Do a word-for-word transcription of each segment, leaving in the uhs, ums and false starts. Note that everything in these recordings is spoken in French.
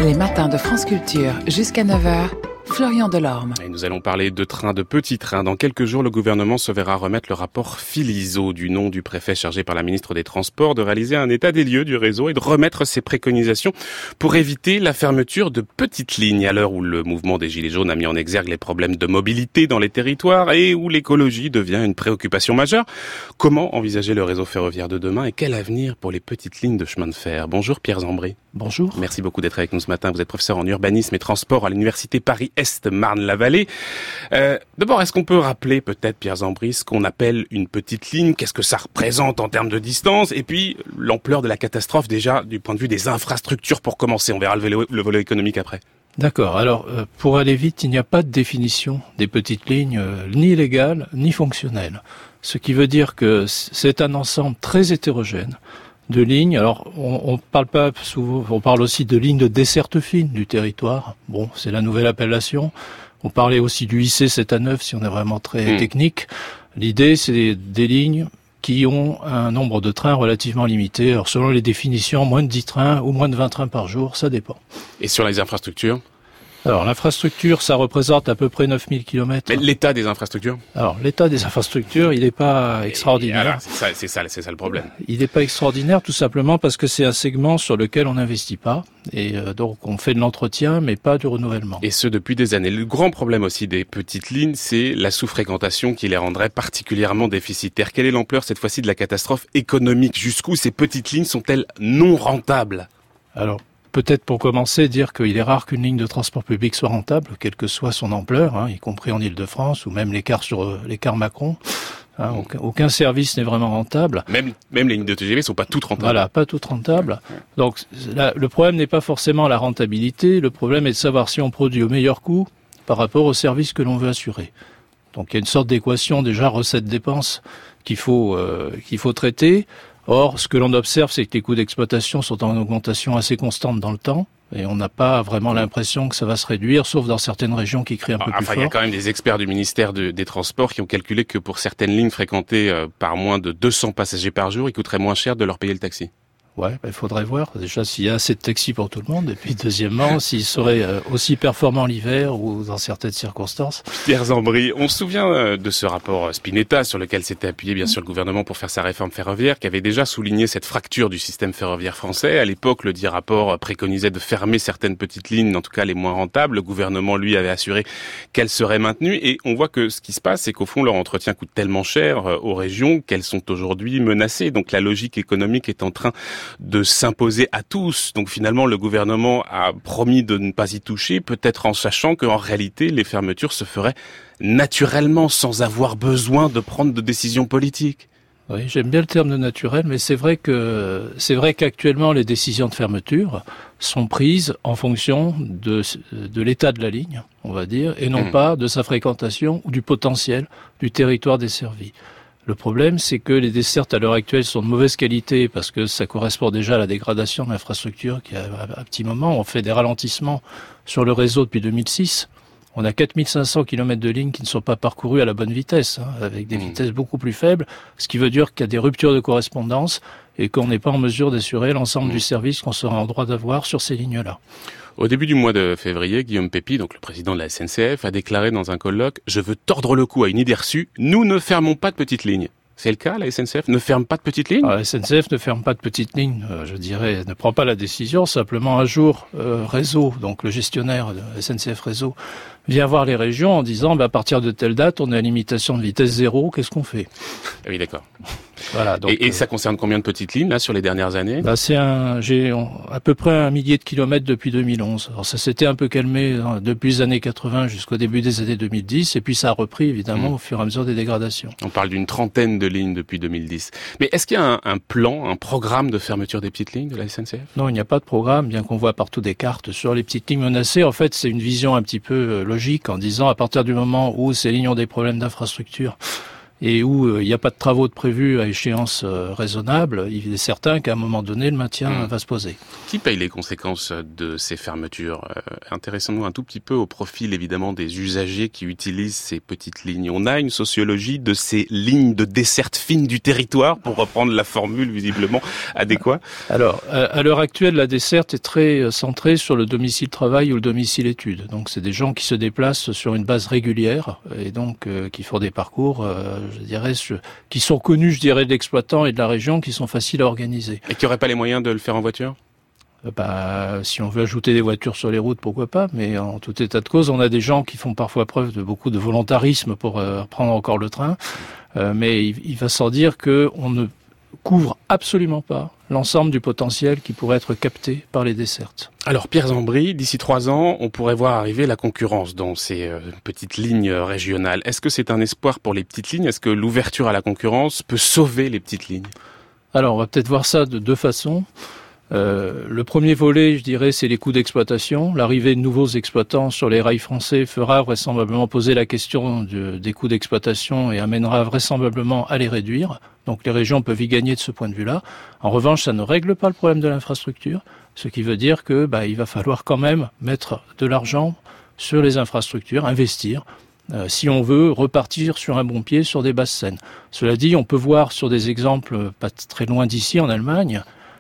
Les matins de France Culture jusqu'à neuf heures. Florian Delorme. Et nous allons parler de trains, de petits trains. Dans quelques jours, le gouvernement se verra remettre le rapport Philiseau, du nom du préfet chargé par la ministre des Transports, de réaliser un état des lieux du réseau et de remettre ses préconisations pour éviter la fermeture de petites lignes. À l'heure où le mouvement des Gilets jaunes a mis en exergue les problèmes de mobilité dans les territoires et où l'écologie devient une préoccupation majeure, comment envisager le réseau ferroviaire de demain et quel avenir pour les petites lignes de chemin de fer? Bonjour Pierre Zambry. Bonjour. Merci beaucoup d'être avec nous ce matin. Vous êtes professeur en urbanisme et transport à l'université Paris-Est Marne-la-Vallée. Euh, d'abord, est-ce qu'on peut rappeler peut-être, Pierre Zambry, ce qu'on appelle une petite ligne? Qu'est-ce que ça représente en termes de distance? Et puis, l'ampleur de la catastrophe déjà du point de vue des infrastructures pour commencer. On verra le, vélo, le volet économique après. D'accord. Alors, euh, pour aller vite, il n'y a pas de définition des petites lignes, euh, ni légale, ni fonctionnelle. Ce qui veut dire que c'est un ensemble très hétérogène de lignes. Alors, on, on parle pas souvent, on parle aussi de lignes de desserte fine du territoire. Bon, c'est la nouvelle appellation. On parlait aussi du I C sept à neuf si on est vraiment très mmh. technique. L'idée, c'est des, des lignes qui ont un nombre de trains relativement limité. Alors, selon les définitions, moins de dix trains ou moins de vingt trains par jour, ça dépend. Et sur les infrastructures? Alors, l'infrastructure, ça représente à peu près neuf mille kilomètres. Mais l'état des infrastructures? Alors, l'état des infrastructures, il n'est pas extraordinaire. Alors, c'est ça, c'est ça, c'est ça le problème. Il n'est pas extraordinaire, tout simplement parce que c'est un segment sur lequel on n'investit pas. Et euh, donc, on fait de l'entretien, mais pas du renouvellement. Et ce, depuis des années. Le grand problème aussi des petites lignes, c'est la sous-fréquentation qui les rendrait particulièrement déficitaires. Quelle est l'ampleur, cette fois-ci, de la catastrophe économique? Jusqu'où ces petites lignes sont-elles non rentables? Alors, peut-être pour commencer, dire qu'il est rare qu'une ligne de transport public soit rentable, quelle que soit son ampleur, hein, y compris en Île-de-France, ou même l'écart sur euh, l'écart Macron. Hein, aucun, aucun service n'est vraiment rentable. Même, même les lignes de T G V sont pas toutes rentables. Voilà, pas toutes rentables. Donc, là, le problème n'est pas forcément la rentabilité, le problème est de savoir si on produit au meilleur coût par rapport au service que l'on veut assurer. Donc, il y a une sorte d'équation déjà recette-dépense qu'il faut, euh, qu'il faut traiter. Or, ce que l'on observe, c'est que les coûts d'exploitation sont en augmentation assez constante dans le temps, et on n'a pas vraiment l'impression que ça va se réduire, sauf dans certaines régions qui crient un peu enfin, plus fort. Il y a quand même des experts du ministère de, des Transports qui ont calculé que pour certaines lignes fréquentées euh, par moins de deux cents passagers par jour, il coûterait moins cher de leur payer le taxi. Ouais, il bah, faudrait voir déjà s'il y a assez de taxis pour tout le monde, et puis deuxièmement, s'ils seraient euh, aussi performants l'hiver ou dans certaines circonstances. Pierre Zambry, on se souvient euh, de ce rapport Spinetta sur lequel s'était appuyé bien sûr le gouvernement pour faire sa réforme ferroviaire, qui avait déjà souligné cette fracture du système ferroviaire français. À l'époque, le dit rapport préconisait de fermer certaines petites lignes, en tout cas les moins rentables. Le gouvernement, lui, avait assuré qu'elles seraient maintenues, et on voit que ce qui se passe, c'est qu'au fond, leur entretien coûte tellement cher euh, aux régions qu'elles sont aujourd'hui menacées. Donc la logique économique est en train de s'imposer à tous. Donc finalement, le gouvernement a promis de ne pas y toucher, peut-être en sachant qu'en réalité, les fermetures se feraient naturellement, sans avoir besoin de prendre de décisions politiques. Oui, j'aime bien le terme de naturel, mais c'est vrai que c'est vrai qu'actuellement, les décisions de fermeture sont prises en fonction de, de l'état de la ligne, on va dire, et non mmh. pas de sa fréquentation ou du potentiel du territoire desservi. Le problème, c'est que les dessertes à l'heure actuelle sont de mauvaise qualité parce que ça correspond déjà à la dégradation de l'infrastructure qui a un petit moment. On fait des ralentissements sur le réseau depuis deux mille six. On a quatre mille cinq cents kilomètres de lignes qui ne sont pas parcourues à la bonne vitesse, hein, avec des mmh. vitesses beaucoup plus faibles, ce qui veut dire qu'il y a des ruptures de correspondance et qu'on n'est pas en mesure d'assurer l'ensemble mmh. du service qu'on sera en droit d'avoir sur ces lignes-là. Au début du mois de février, Guillaume Pépi, donc le président de la S N C F, a déclaré dans un colloque « Je veux tordre le cou à une idée reçue, nous ne fermons pas de petites lignes ». C'est le cas, la S N C F ne ferme pas de petites lignes? La S N C F ne ferme pas de petites lignes, euh, je dirais, ne prend pas la décision. Simplement, un jour, euh, Réseau, donc le gestionnaire de S N C F Réseau, vient voir les régions en disant bah, « à partir de telle date, on est à limitation de vitesse zéro, qu'est-ce qu'on fait ?» Ah oui, d'accord. Voilà, donc, et, et euh, ça concerne combien de petites lignes, là, sur les dernières années? bah, c'est un, j'ai à peu près un millier de kilomètres depuis deux mille onze. Alors, ça s'était un peu calmé hein, depuis les années quatre-vingts jusqu'au début des années deux mille dix, et puis ça a repris, évidemment, mmh. au fur et à mesure des dégradations. On parle d'une trentaine de lignes depuis deux mille dix. Mais est-ce qu'il y a un, un plan, un programme de fermeture des petites lignes de la S N C F? Non, il n'y a pas de programme, bien qu'on voit partout des cartes sur les petites lignes menacées. En fait, c'est une vision un petit peu logique en disant à partir du moment où ces lignes ont des problèmes d'infrastructure, et où euh, il n'y a pas de travaux de prévus à échéance euh, raisonnable, il est certain qu'à un moment donné, le maintien mmh. va se poser. Qui paye les conséquences de ces fermetures ? euh, Intéressons-nous un tout petit peu au profil, évidemment, des usagers qui utilisent ces petites lignes. On a une sociologie de ces lignes de desserte fine du territoire, pour reprendre la formule visiblement adéquate. Alors, à l'heure actuelle, la desserte est très centrée sur le domicile travail ou le domicile études. Donc, c'est des gens qui se déplacent sur une base régulière et donc euh, qui font des parcours, euh, je dirais, qui sont connus, je dirais, de l'exploitant et de la région, qui sont faciles à organiser. Et qui n'auraient pas les moyens de le faire en voiture ? Bah, si on veut ajouter des voitures sur les routes, pourquoi pas, mais en tout état de cause, on a des gens qui font parfois preuve de beaucoup de volontarisme pour euh, prendre encore le train, euh, mais il, il va sans dire qu'on ne couvre absolument pas l'ensemble du potentiel qui pourrait être capté par les dessertes. Alors Pierre Zambry, d'ici trois ans, on pourrait voir arriver la concurrence dans ces euh, petites lignes régionales. Est-ce que c'est un espoir pour les petites lignes ? Est-ce que l'ouverture à la concurrence peut sauver les petites lignes ? Alors on va peut-être voir ça de deux façons. Euh, le premier volet, je dirais, c'est les coûts d'exploitation. L'arrivée de nouveaux exploitants sur les rails français fera vraisemblablement poser la question de, des coûts d'exploitation et amènera vraisemblablement à les réduire. Donc les régions peuvent y gagner de ce point de vue-là. En revanche, ça ne règle pas le problème de l'infrastructure, ce qui veut dire que bah, il va falloir quand même mettre de l'argent sur les infrastructures, investir, euh, si on veut repartir sur un bon pied sur des basses saines. Cela dit, on peut voir sur des exemples pas très loin d'ici, en Allemagne,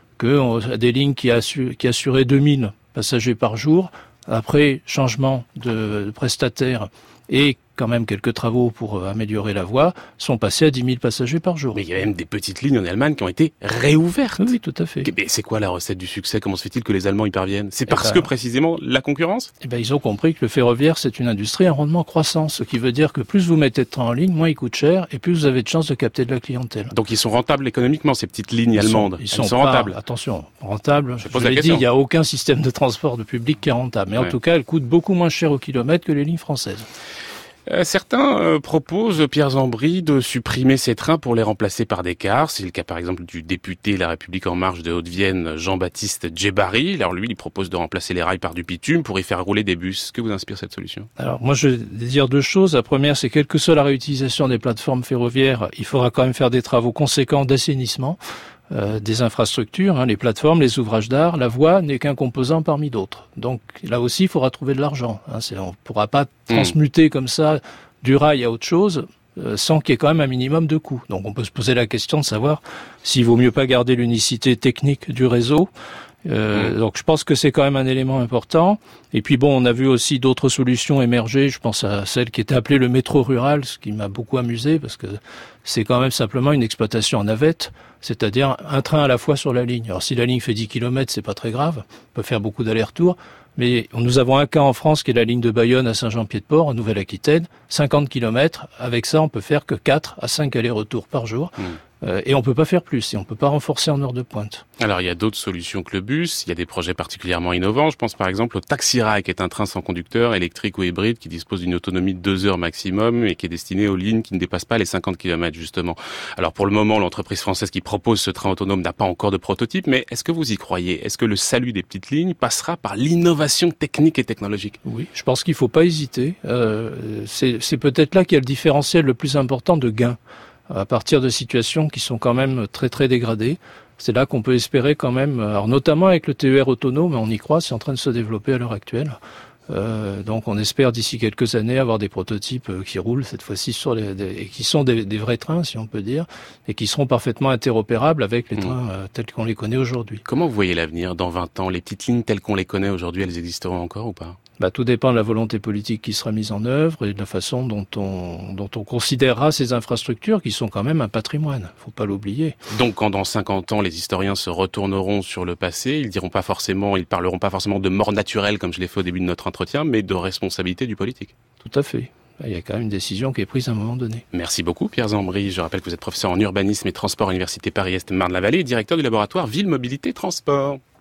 que des lignes qui, assu- qui assuraient deux mille passagers par jour, après changement de, de prestataire et quand même quelques travaux pour améliorer la voie, sont passés à dix mille passagers par jour. Mais il y a même des petites lignes en Allemagne qui ont été réouvertes. Oui, tout à fait. Mais c'est quoi la recette du succès ? Comment se fait-il que les Allemands y parviennent ? C'est parce eh ben, que précisément la concurrence ? Eh ben, ils ont compris que le ferroviaire, c'est une industrie à rendement croissant, ce qui veut dire que plus vous mettez de train en ligne, moins il coûte cher et plus vous avez de chances de capter de la clientèle. Donc ils sont rentables économiquement, ces petites lignes ils allemandes. Sont, ils sont, sont pas, rentables. Attention, rentables. Je, je l'ai dit, il n'y a aucun système de transport de public qui est rentable. Mais ouais. En tout cas, elles coûtent beaucoup moins cher au kilomètre que les lignes françaises. Euh, certains euh, proposent, Pierre Zambry, de supprimer ces trains pour les remplacer par des cars. C'est le cas par exemple du député La République En Marche de Haute-Vienne, Jean-Baptiste Djebari. Alors lui, il propose de remplacer les rails par du bitume pour y faire rouler des bus. Que vous inspire cette solution ? Alors moi, je vais dire deux choses. La première, c'est quelle que soit la réutilisation des plateformes ferroviaires, il faudra quand même faire des travaux conséquents d'assainissement. Euh, des infrastructures, hein, les plateformes, les ouvrages d'art, la voie n'est qu'un composant parmi d'autres. Donc là aussi, il faudra trouver de l'argent. Hein, c'est, on ne pourra pas transmuter mmh. comme ça du rail à autre chose euh, sans qu'il y ait quand même un minimum de coûts. Donc on peut se poser la question de savoir s'il vaut mieux pas garder l'unicité technique du réseau. Euh, mmh. Donc je pense que c'est quand même un élément important. Et puis bon, on a vu aussi d'autres solutions émerger. Je pense à celle qui était appelée le métro rural, ce qui m'a beaucoup amusé parce que c'est quand même simplement une exploitation en navette, c'est-à-dire un train à la fois sur la ligne. Alors si la ligne fait dix kilomètres, c'est pas très grave, on peut faire beaucoup d'allers-retours, mais nous avons un cas en France qui est la ligne de Bayonne à Saint-Jean-Pied-de-Port, en Nouvelle-Aquitaine, cinquante kilomètres. Avec ça, on peut faire que quatre à cinq allers-retours par jour. Mmh. Euh, et on peut pas faire plus, et on peut pas renforcer en heure de pointe. Alors il y a d'autres solutions que le bus, il y a des projets particulièrement innovants. Je pense par exemple au Taxi-Rail, qui est un train sans conducteur, électrique ou hybride, qui dispose d'une autonomie de deux heures maximum et qui est destiné aux lignes qui ne dépassent pas les cinquante kilomètres justement. Alors pour le moment, l'entreprise française qui propose ce train autonome n'a pas encore de prototype, mais est-ce que vous y croyez ? Est-ce que le salut des petites lignes passera par l'innovation technique et technologique ? Oui, je pense qu'il faut pas hésiter. Euh, c'est, c'est peut-être là qu'il y a le différentiel le plus important de gain. À partir de situations qui sont quand même très très dégradées. C'est là qu'on peut espérer quand même, alors notamment avec le T E R autonome, on y croit, c'est en train de se développer à l'heure actuelle. Euh, donc on espère d'ici quelques années avoir des prototypes qui roulent cette fois-ci sur les, des, et qui sont des, des vrais trains, si on peut dire, et qui seront parfaitement interopérables avec les trains mmh. euh, tels qu'on les connaît aujourd'hui. Comment vous voyez l'avenir dans vingt ans ? Les petites lignes telles qu'on les connaît aujourd'hui, elles existeront encore ou pas ? Bah, tout dépend de la volonté politique qui sera mise en œuvre et de la façon dont on, dont on considérera ces infrastructures qui sont quand même un patrimoine. Faut pas l'oublier. Donc, quand dans cinquante ans, les historiens se retourneront sur le passé, ils diront pas forcément, ils parleront pas forcément de mort naturelle, comme je l'ai fait au début de notre entretien, mais de responsabilité du politique. Tout à fait. Il y a quand même une décision qui est prise à un moment donné. Merci beaucoup, Pierre Zambry. Je rappelle que vous êtes professeur en urbanisme et transport à l'Université Paris-Est Marne-la-Vallée et directeur du laboratoire Ville, Mobilité, Transport.